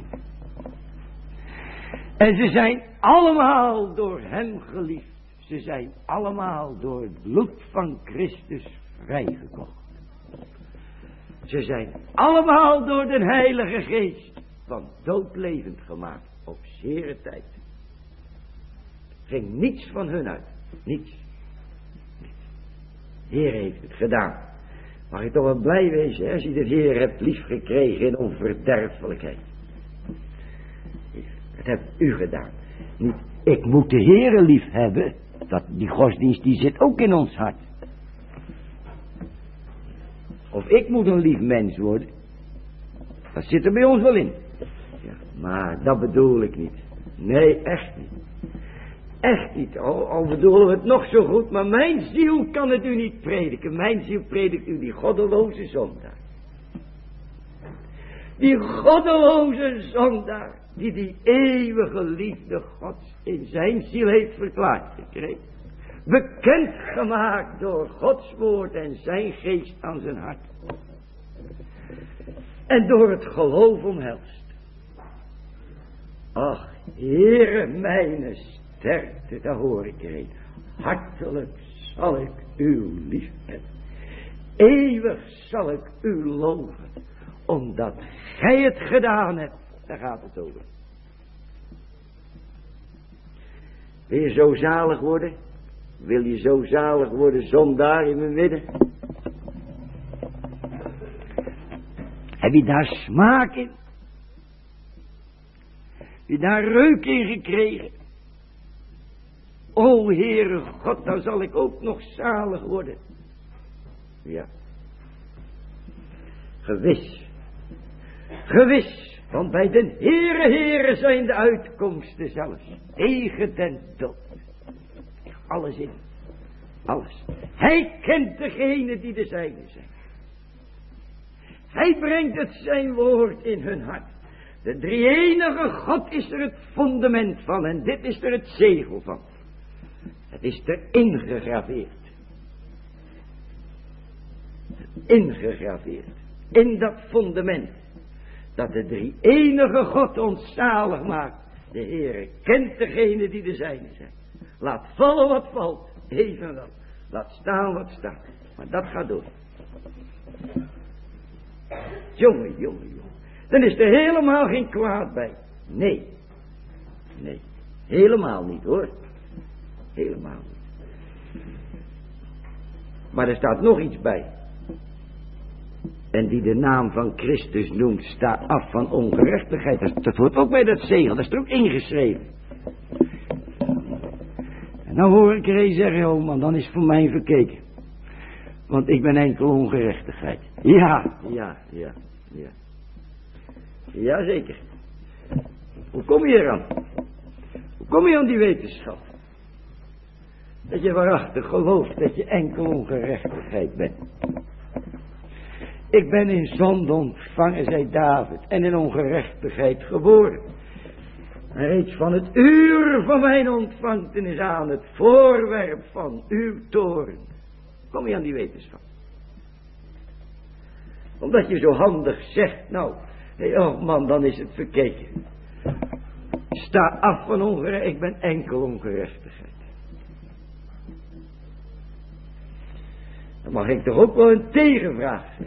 A: En ze zijn allemaal door hem geliefd. Ze zijn allemaal door het bloed van Christus vrijgekocht. Ze zijn allemaal door de Heilige Geest van dood levend gemaakt op zere tijd. Ging niets van hun uit. Niets. Niets. De Heer heeft het gedaan. Mag je toch wel blij wezen, hè, als je de Heer hebt liefgekregen in onverderfelijkheid. Dat hebt u gedaan. Niet, ik moet de Heere lief hebben. Dat, die godsdienst die zit ook in ons hart. Of ik moet een lief mens worden. Dat zit er bij ons wel in. Ja, maar dat bedoel ik niet. Nee, echt niet. Echt niet. Al, al bedoelen we het nog zo goed. Maar mijn ziel kan het u niet prediken. Mijn ziel predikt u die goddeloze zondaar. Die goddeloze zondaar. Die die eeuwige liefde Gods in zijn ziel heeft verklaard gekregen. Bekend gemaakt door Gods woord en zijn geest aan zijn hart. En door het geloof omhelst. Ach, Heere mijne sterkte, daar hoor ik erin. Hartelijk zal ik u lief hebben. Eeuwig zal ik u loven. Omdat gij het gedaan hebt. Daar gaat het over. Wil je zo zalig worden? Wil je zo zalig worden zondaar in mijn midden? Heb je daar smaak in? Heb je daar reuk in gekregen? O Heere God, dan zal ik ook nog zalig worden. Ja. Gewis. Gewis. Want bij den Heere, Heere zijn de uitkomsten zelfs. Tegen den dood. Alles in. Alles. Hij kent degene die de zijne zijn. Hij brengt het zijn woord in hun hart. De drie-enige God is er het fundament van. En dit is er het zegel van. Het is er ingegraveerd. Ingegraveerd. In dat fundament. Dat de drie-enige God ons zalig maakt. De Heere kent degene die de zijne zijn. Laat vallen wat valt. Evenwel. Laat staan wat staat. Maar dat gaat door. Jongen, jongen, jongen. Dan is er helemaal geen kwaad bij. Nee. Nee. Helemaal niet hoor. Helemaal niet. Maar er staat nog iets bij. en die de naam van Christus noemt, sta af van ongerechtigheid. Dat, dat hoort ook bij dat zegel, dat is er ook ingeschreven. En dan hoor ik er een zeggen, oh man, dan is het voor mij verkeken. Want ik ben enkel ongerechtigheid. Ja, ja, ja, ja. Jazeker. Hoe kom je eraan? Hoe kom je aan die wetenschap? Dat je waarachtig gelooft dat je enkel ongerechtigheid bent. Ik ben in zonde ontvangen, zei David, en in ongerechtigheid geboren. En reeds van het uur van mijn ontvangtenis aan het voorwerp van uw toorn. Kom je aan die wetenschap? Omdat je zo handig zegt, nou, hey, oh man, dan is het verkeken. Sta af van ongerechtigheid, ik ben enkel ongerechtigheid. Dan mag ik toch ook wel een tegenvraag stellen.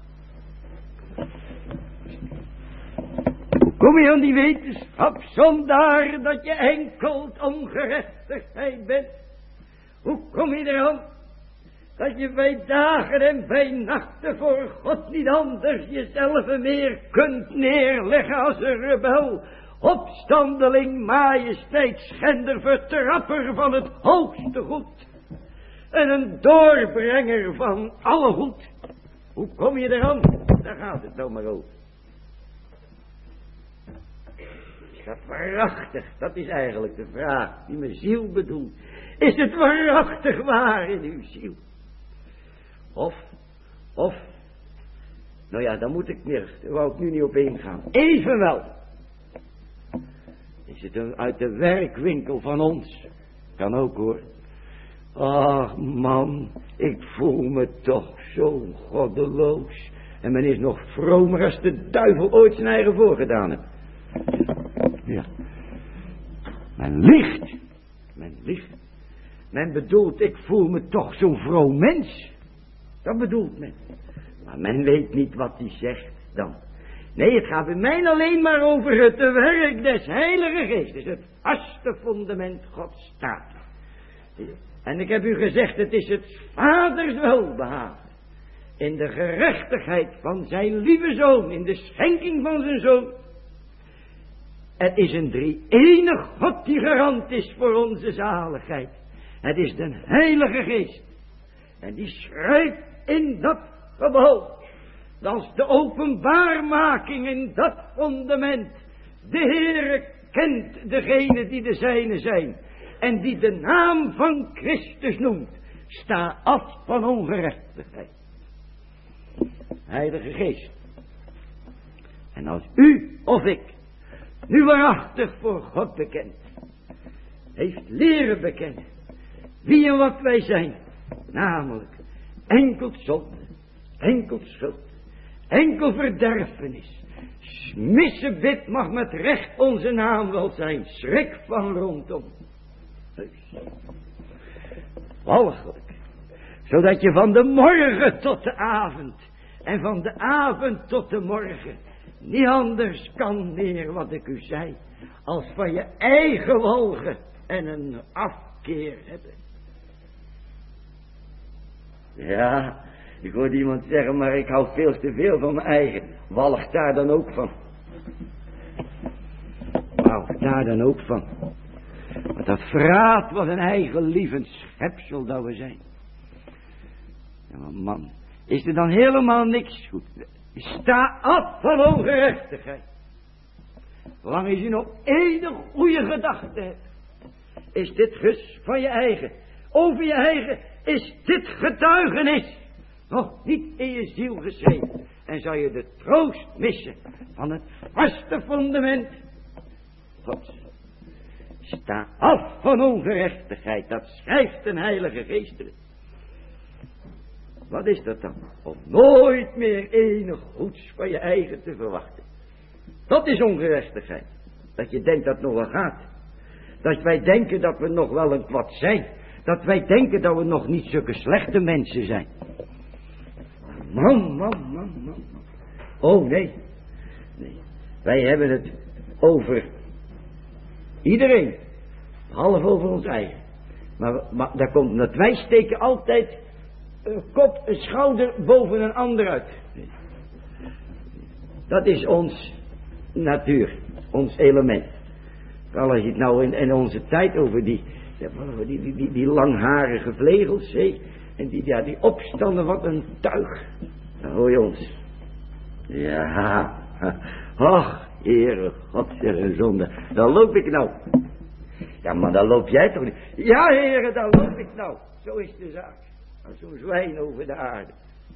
A: Hoe kom je aan die wetenschap, zondaar, dat je enkel ongerechtigheid bent? Hoe kom je eraan dat je bij dagen en bij nachten voor God niet anders jezelf meer kunt neerleggen als een rebel, opstandeling, majesteit, schender, vertrapper van het hoogste goed en een doorbrenger van alle goed? Hoe kom je eraan? Daar gaat het nou maar over. Is dat waarachtig? Dat is eigenlijk de vraag die mijn ziel bedoelt. Is het waarachtig waar in uw ziel? Of, of, nou ja, dan moet ik niet, daar wou ik nu niet op ingaan. Evenwel, is het een, uit de werkwinkel van ons? Kan ook hoor. Ach man, ik voel me toch zo goddeloos. En men is nog vromer als de duivel ooit zijn eigen voorgedaan heeft. Ja. Men liegt. Men liegt. Men bedoelt, ik voel me toch zo'n vroom mens. Dat bedoelt men. Maar men weet niet wat hij zegt dan. Nee, het gaat bij mij alleen maar over het werk des Heilige Geestes. Het vaste fundament Gods staat. En ik heb u gezegd, het is het Vaders welbehagen. In de gerechtigheid van zijn lieve Zoon. In de schenking van zijn Zoon. Het is een drie-enig God die garant is voor onze zaligheid. Het is de Heilige Geest. En die schrijft in dat gebouw. Dat is de openbaarmaking in dat fundament. De Heere kent degene die de zijne zijn. En die de naam van Christus noemt. Sta af van ongerechtigheid. Heilige Geest. En als u of ik nu waarachtig voor God bekend, heeft leren bekennen wie en wat wij zijn, namelijk enkel zonde, enkel schuld, enkel verderfenis, smissebid mag met recht onze naam wel zijn, schrik van rondom. Walgelijk, zodat je van de morgen tot de avond en van de avond tot de morgen niet anders kan meer wat ik u zei, als van je eigen walgen en een afkeer hebben. Ja, ik hoorde iemand zeggen, maar ik hou veel te veel van mijn eigen. Walg daar dan ook van. Walg daar dan ook van. Want dat verraadt wat een eigen lievend schepsel dat we zijn. Ja, maar man, is er dan helemaal niks goed? Sta af van ongerechtigheid. Zolang is je nog één goede gedachte hebt, is dit gus van je eigen. Over je eigen is dit getuigenis nog niet in je ziel geschreven. En zou je de troost missen van het vaste fundament Gods. Sta af van ongerechtigheid, dat schrijft een Heilige Geest erin. Wat is dat dan? Om nooit meer enig goeds van je eigen te verwachten. Dat is ongerechtigheid. Dat je denkt dat het nog wel gaat. Dat wij denken dat we nog wel een kwad zijn. Dat wij denken dat we nog niet zulke slechte mensen zijn. Man, man, man, man. Oh nee. Nee. Wij hebben het over iedereen. Half over ons eigen. Maar, maar daar komt, dat wij steken altijd een kop, een schouder boven een ander uit. Dat is ons natuur, ons element. Vooral als je het nou in, in onze tijd over die, die, die, die, die langharige vlegels, hé, en die, ja, die opstanden, wat een tuig. Dan hoor je ons. Ja, ach, Heere God, zeg een zonde. Dan loop ik nou. Ja, maar dan loop jij toch niet. Ja, Heere, dan loop ik nou. Zo is de zaak. Als zo'n zwijn over de aarde.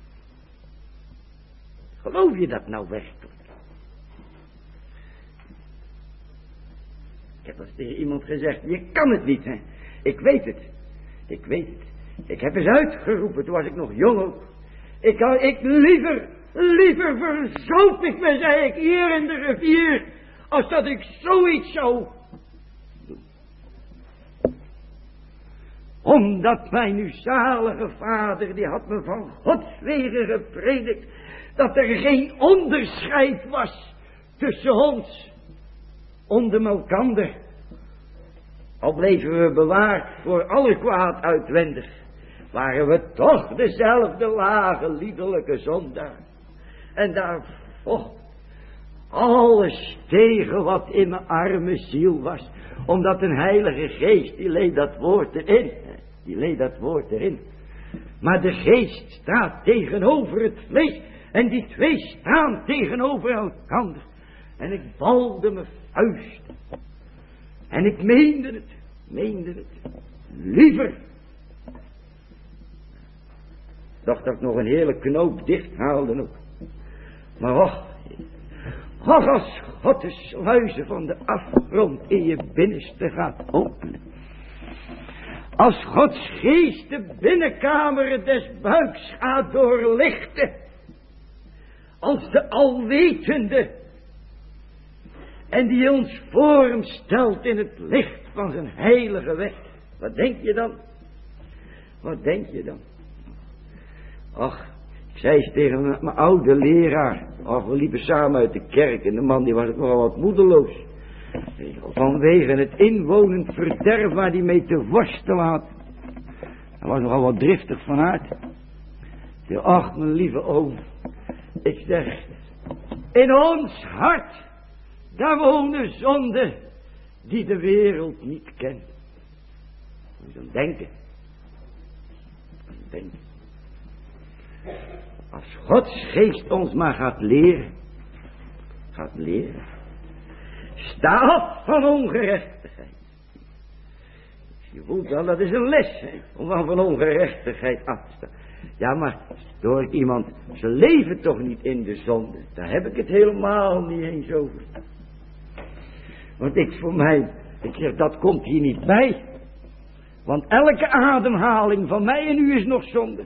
A: Geloof je dat nou werkelijk? Ik heb eens tegen iemand gezegd, je kan het niet, hè. Ik weet het. Ik weet het. Ik heb eens uitgeroepen, toen was ik nog jong ook. Ik had, ik liever, liever verzoop ik me, zei ik, hier in de rivier, als dat ik zoiets zou doen. Omdat mijn nu zalige vader, die had me van Gods wegen gepredikt, dat er geen onderscheid was tussen ons, onder elkander. Al bleven we bewaard voor alle kwaad uitwendig, waren we toch dezelfde lage, liederlijke zondaar. En daar vocht alles tegen wat in mijn arme ziel was, omdat een heilige geest, die leed dat woord erin, die leed dat woord erin. Maar de geest staat tegenover het vlees, en die twee staan tegenover elkander. En ik balde mijn vuist. En ik meende het, meende het, liever. Dacht dat ik nog een hele knoop dicht haalde ook. Maar och, och als God de sluizen van de afgrond in je binnenste gaat openen. Als Gods geest de binnenkamer des buiks gaat doorlichten. Als de alwetende. En die ons vorm stelt in het licht van zijn heilige weg. Wat denk je dan? Wat denk je dan? Ach, ik zei eens tegen mijn, mijn oude leraar. Ach, we liepen samen uit de kerk. En de man die was nogal wat moedeloos. Vanwege het inwonend verderf waar hij mee te worstelen had. Hij was nogal wat driftig van aard. Ik zei, ach mijn lieve oom. Ik zeg, in ons hart, daar wonen zonden die de wereld niet kent. Moet je dan denken. denken. Als Gods geest ons maar gaat leren. Gaat leren. Sta af van ongerechtigheid. Je voelt wel, dat is een les, hè, om van ongerechtigheid af te staan. Ja, maar door ik iemand, ze leven toch niet in de zonde. Daar heb ik het helemaal niet eens over. Want ik voor mij, ik zeg, dat komt hier niet bij. Want elke ademhaling van mij en u is nog zonde.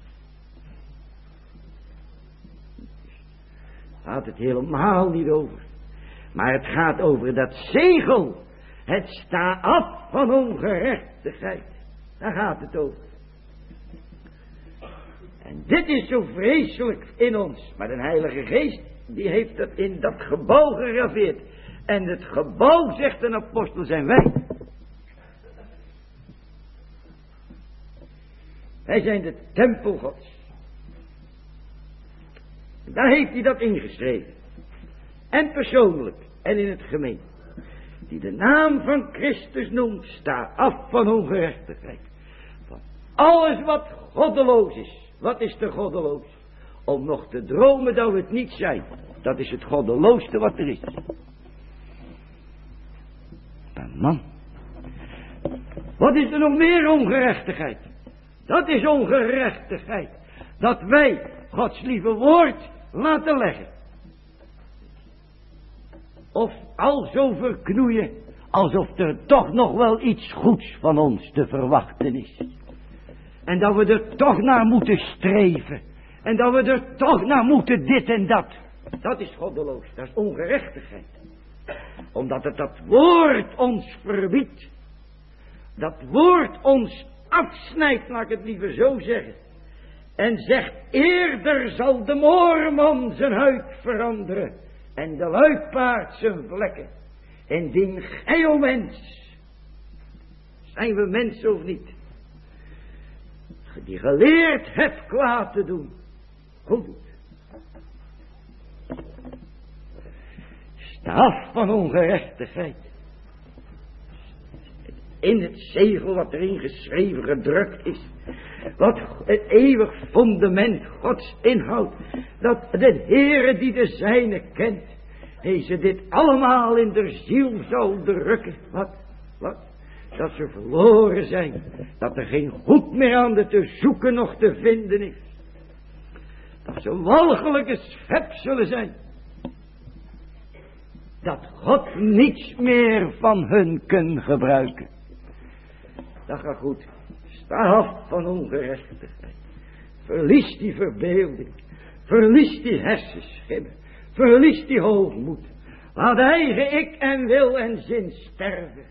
A: Daar gaat het helemaal niet over. Maar het gaat over dat zegel. Het sta af van ongerechtigheid. Daar gaat het over. En dit is zo vreselijk in ons. Maar de Heilige Geest, die heeft dat in dat gebouw geraveerd. En het gebouw, zegt een apostel, zijn wij. Wij zijn de tempel Gods. Daar heeft hij dat ingeschreven. En persoonlijk en in het gemeen. Die de naam van Christus noemt, sta af van ongerechtigheid. Van alles wat goddeloos is. Wat is er goddeloos? Om nog te dromen dat we het niet zijn. Dat is het goddeloosste wat er is. Maar man. Wat is er nog meer ongerechtigheid? Dat is ongerechtigheid. Dat wij Gods lieve woord laten leggen. Of al zo verknoeien, alsof er toch nog wel iets goeds van ons te verwachten is. En dat we er toch naar moeten streven. En dat we er toch naar moeten dit en dat. Dat is goddeloos, dat is ongerechtigheid. Omdat het dat woord ons verbiedt. Dat woord ons afsnijdt, laat ik het liever zo zeggen. En zegt, eerder zal de moorman zijn huid veranderen. En de luipaard zijn vlekken. Indien gij, o mens, zijn we mensen of niet, die geleerd hebt kwaad te doen, goed doet. Sta af van ongerechtigheid. In het zegel wat erin geschreven gedrukt is. Wat het eeuwig fundament Gods inhoudt. Dat de Heere die de zijne kent. Deze dit allemaal in de ziel zal drukken. Wat? Wat? Dat ze verloren zijn. Dat er geen goed meer aan de te zoeken nog te vinden is. Dat ze walgelijke schepselen zijn. Dat God niets meer van hun kan gebruiken. Dat gaat goed. Sta af van ongerechtigheid. Verlies die verbeelding. Verlies die hersenschimmen. Verlies die hoogmoed. Laat eigen ik en wil en zin sterven.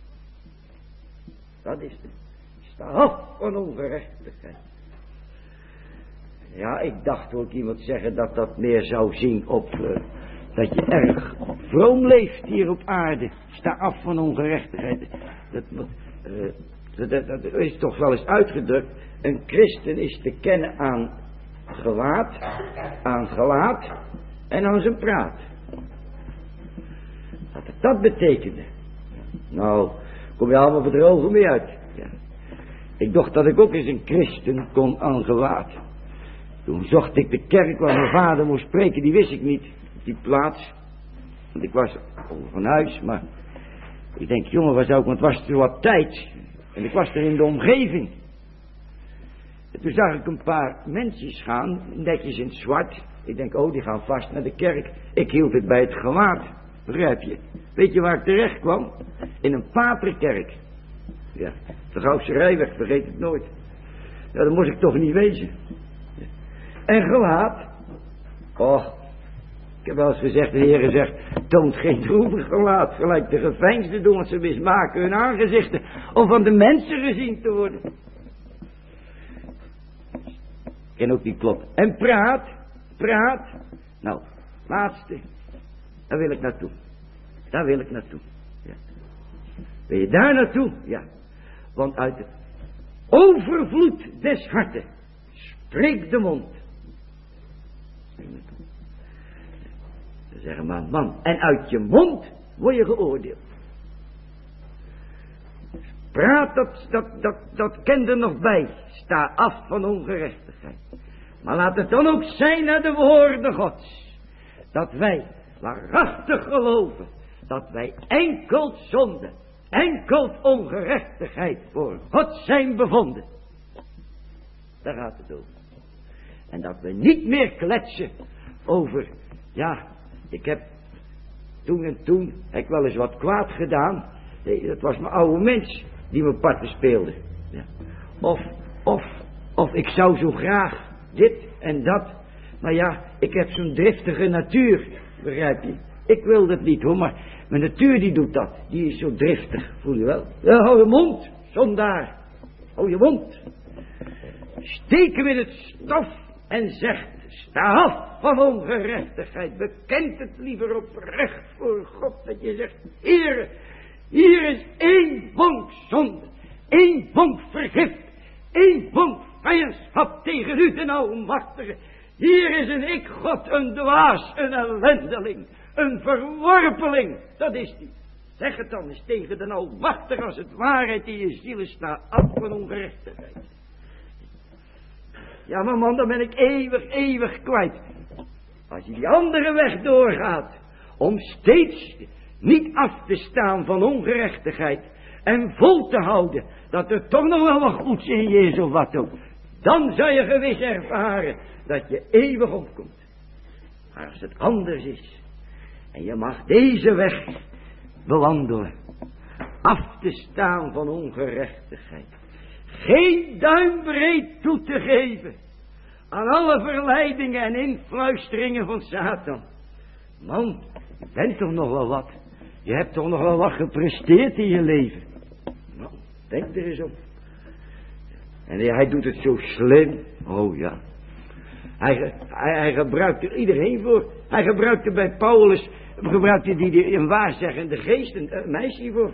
A: Dat is het. Sta af van ongerechtigheid. Ja, ik dacht ook iemand zeggen dat dat meer zou zien op... Uh, dat je erg vroom leeft hier op aarde. Sta af van ongerechtigheid. Dat, uh, dat, dat, dat is toch wel eens uitgedrukt. Een christen is te kennen aan gewaad, aan gelaat en aan zijn praat. Wat dat betekende. Nou, kom je allemaal bedrogen mee uit. Ja. Ik dacht dat ik ook eens een christen kon aan gelaat. Toen zocht ik de kerk waar mijn vader moest spreken, die wist ik niet. Die plaats. Want ik was van huis, maar ik denk, jongen, waar zou ik, want het was er wat tijd. En ik was er in de omgeving. En toen zag ik een paar mensen gaan, netjes in het zwart. Ik denk, oh, die gaan vast naar de kerk. Ik hield het bij het gewaad, begrijp je? Weet je waar ik terecht kwam? In een paterkerk. Ja, de Goudse Rijweg, vergeet het nooit. Ja, dat moest ik toch niet wezen. En gelaat. Och, ik heb wel eens gezegd, de Heere zegt, toont geen droevig gelaat, gelijk de geveinsden doen, want ze mismaken hun aangezichten, om van de mensen gezien te worden. Ken ook niet kloppen. En praat, praat. Nou, laatste, daar wil ik naartoe. Daar wil ik naartoe. Ja. Wil je daar naartoe? Ja. Want uit het overvloed des harten spreekt de mond. Ze zeggen maar, man, en uit je mond word je geoordeeld. Praat, dat, dat, dat, dat kent er nog bij. Sta af van ongerechtigheid. Maar laat het dan ook zijn naar de woorden Gods. Dat wij waarachtig geloven. Dat wij enkel zonde, enkel ongerechtigheid voor God zijn bevonden. Daar gaat het over. En dat we niet meer kletsen over, ja, ik heb toen en toen, heb ik wel eens wat kwaad gedaan. Nee, dat was mijn oude mens die me parten speelde. Ja. Of, of, of ik zou zo graag dit en dat. Maar ja, ik heb zo'n driftige natuur, begrijp je. Ik wil dat niet hoor, maar mijn natuur die doet dat. Die is zo driftig, voel je wel. Ja, hou je mond, zondaar. Hou je mond. Steek hem in het stof en zegt, sta af van ongerechtigheid. Bekent het liever oprecht voor God, dat je zegt, Heere, hier is één vonk zonde, één vonk vergif, één vonk vijandschap tegen u, de Almachtige. Hier is een ik, God, een dwaas, een ellendeling, een verworpeling. Dat is die. Zeg het dan eens tegen de Almachtige als het waarheid in je ziel staat, af van ongerechtigheid. Ja, maar man, dan ben ik eeuwig, eeuwig kwijt. Als je die andere weg doorgaat, om steeds niet af te staan van ongerechtigheid en vol te houden dat er toch nog wel wat goeds in je is of wat ook, dan zou je gewis ervaren dat je eeuwig opkomt. Maar als het anders is en je mag deze weg bewandelen, af te staan van ongerechtigheid, geen duimbreed toe te geven aan alle verleidingen en influisteringen van Satan. Man, je bent toch nog wel wat. Je hebt toch nog wel wat gepresteerd in je leven. Nou, denk er eens op. En hij doet het zo slim. Oh ja. Hij, hij, hij gebruikt er iedereen voor. Hij gebruikte bij Paulus, gebruikte die, die een waarzeggende geest, een, een meisje voor.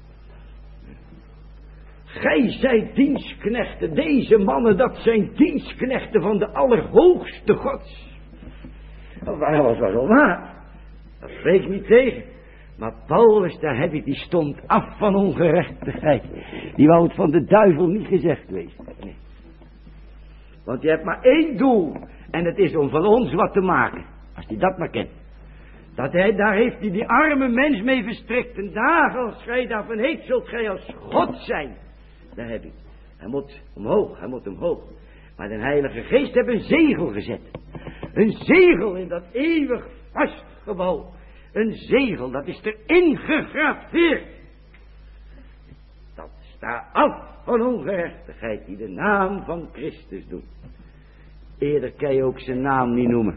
A: Gij zijt dienstknechten, deze mannen, dat zijn dienstknechten van de allerhoogste Gods. Dat was wel waar. Dat spreekt niet tegen. Maar Paulus, daar heb ik, die stond af van ongerechtigheid. Die wou het van de duivel niet gezegd wezen. Nee. Want je hebt maar één doel. En het is om van ons wat te maken. Als hij dat maar kent. Dat hij, daar heeft hij die arme mens mee verstrikt. En daar, als gij daarvan heet, zult gij als God zijn. Daar heb ik. Hij moet omhoog, hij moet omhoog. Maar de Heilige Geest heeft een zegel gezet. Een zegel in dat eeuwig vast gebouw. Een zegel, dat is erin gegraveerd. Dat staat af van ongerechtigheid die de naam van Christus doet. Eerder kan je ook zijn naam niet noemen.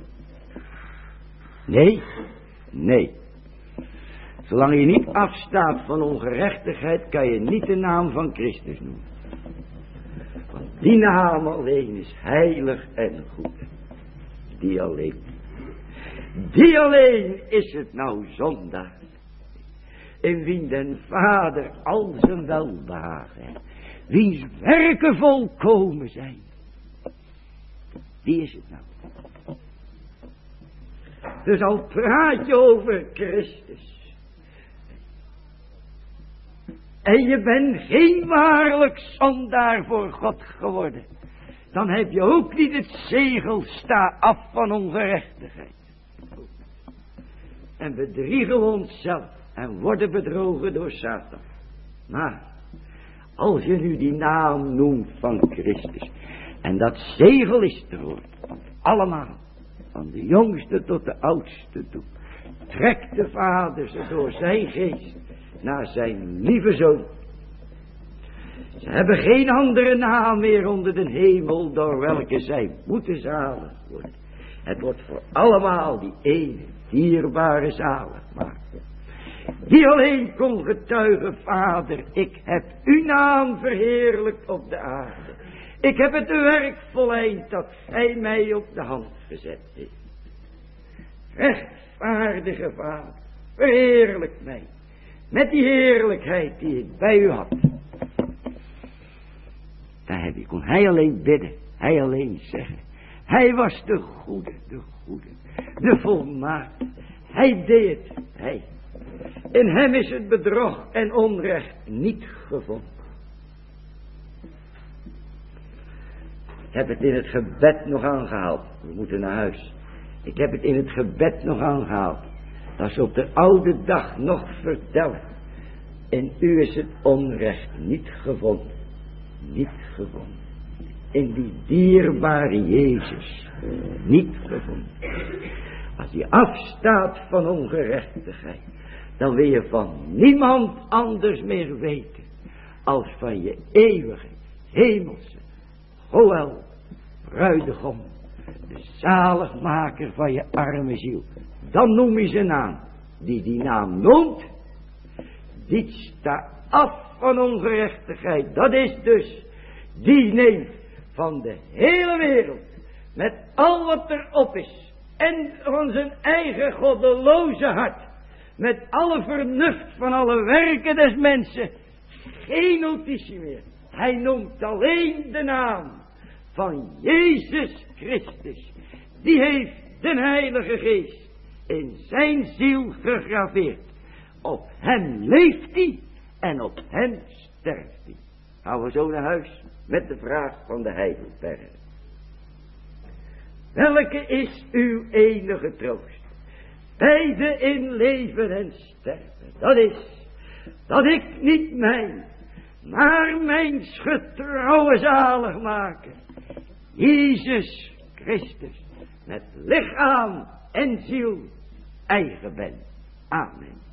A: Nee, nee. Zolang je niet afstaat van ongerechtigheid, kan je niet de naam van Christus noemen. Want die naam alleen is heilig en goed. Die alleen. Die alleen is het nou zondaar. In wie den Vader al zijn welbehagen. Wiens werken volkomen zijn. Die is het nou. Dus al praat je over Christus. En je bent geen waarlijk zondaar voor God geworden. Dan heb je ook niet het zegel sta af van ongerechtigheid. En bedriegen we onszelf en worden bedrogen door Satan. Maar als je nu die naam noemt van Christus. En dat zegel is er hoor. Allemaal. Van de jongste tot de oudste toe. Trekt de Vader ze door zijn geest naar zijn lieve Zoon. Ze hebben geen andere naam meer onder de hemel door welke zij moeten zalig worden. Het wordt voor allemaal die ene dierbare zalig maken. Die alleen kon getuigen, Vader, ik heb uw naam verheerlijkt op de aarde. Ik heb het werk volleind dat gij mij op de hand gezet heeft. Rechtvaardige Vader, verheerlijk mij. Met die heerlijkheid die ik bij u had. Daar heb ik, kon hij alleen bidden. Hij alleen zeggen. Hij was de goede, de goede. De volmaakte. Hij deed het. Hij. In hem is het bedrog en onrecht niet gevonden. Ik heb het in het gebed nog aangehaald. We moeten naar huis. Ik heb het in het gebed nog aangehaald. Dat ze op de oude dag nog vertellen. In u is het onrecht niet gevonden. Niet gevonden. In die dierbare Jezus. Niet gevonden. Als je afstaat van ongerechtigheid. Dan wil je van niemand anders meer weten. Als van je eeuwige, hemelse, Goël, bruidegom. De zaligmaker van je arme ziel. Dan noem je zijn naam. Die die naam noemt. Die staat af van ongerechtigheid. Dat is dus. Die neemt van de hele wereld. Met al wat erop is. En van zijn eigen goddeloze hart. Met alle vernuft van alle werken des mensen. Geen notitie meer. Hij noemt alleen de naam van Jezus Christus. Die heeft de Heilige Geest in zijn ziel gegraveerd. Op hem leeft hij en op hem sterft hij. Gaan we zo naar huis met de vraag van de Heidelberg. Welke is uw enige troost? Beide in leven en sterven. Dat is dat ik niet mijn, maar mijn getrouwe zaligmaker, Jezus Christus, met lichaam en ziel eigen ben. Amen.